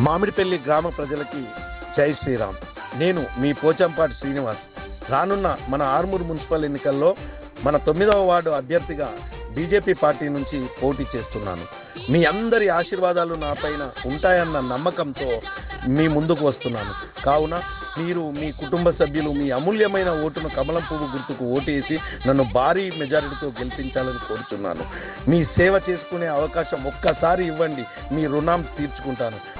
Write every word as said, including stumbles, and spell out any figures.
మామిడిపల్లి గ్రామ ప్రజలకి జై శ్రీరామ్. నేను మీ పోచంపాటి శ్రీనివాస్. రానున్న మన ఆర్మూర్ మున్సిపల్ ఎన్నికల్లో మన తొమ్మిదవ వార్డు అభ్యర్థిగా బీజేపీ పార్టీ నుంచి పోటీ చేస్తున్నాను. మీ అందరి ఆశీర్వాదాలు నాపైన ఉంటాయన్న నమ్మకంతో మీ ముందుకు వస్తున్నాను. కావున మీరు మీ కుటుంబ సభ్యులు మీ అమూల్యమైన ఓటును కమలం పువ్వు గుర్తుకు ఓటేసి నన్ను భారీ మెజారిటీతో గెలిపించాలని కోరుచున్నాను. మీ సేవ చేసుకునే అవకాశం ఒక్కసారి ఇవ్వండి, మీ రుణం తీర్చుకుంటాను.